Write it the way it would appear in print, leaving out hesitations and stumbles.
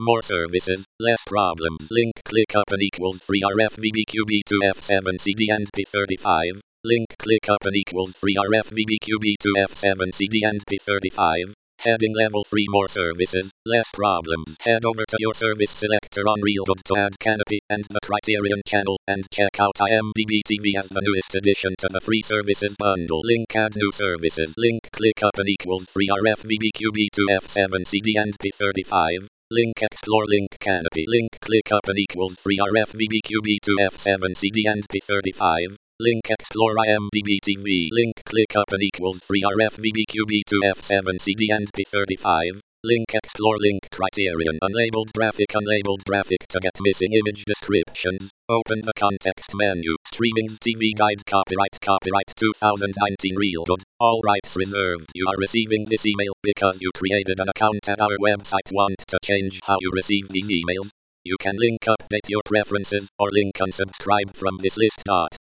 More services, less problems. Link ClickUp and equals free RFVBQB2F7CD and P35. Link ClickUp and equals free RFVBQB2F7CD and P35. Heading level 3. More services, less problems. Head over to your service selector on Reelbud to add Canopy and the Criterion channel and check out IMDb TV as the newest addition to the free services bundle. Link add new services. Link ClickUp and equals free RFVBQB2F7CD and P35. Link explore. Link Canopy. Link ClickUp and equals free RFVBQB2F7CD and P35. Link explore IMDb TV. Link ClickUp and equals free RFVBQB2F7CD and P35. Link explore. Link Criterion. Unlabeled graphic to get missing image descriptions. Open the context menu. Streamings TV Guide. Copyright 2019 Reelbud. All rights reserved. You are receiving this email because you created an account at our website. Want to change how you receive these emails? You can link update your preferences or link unsubscribe from this list.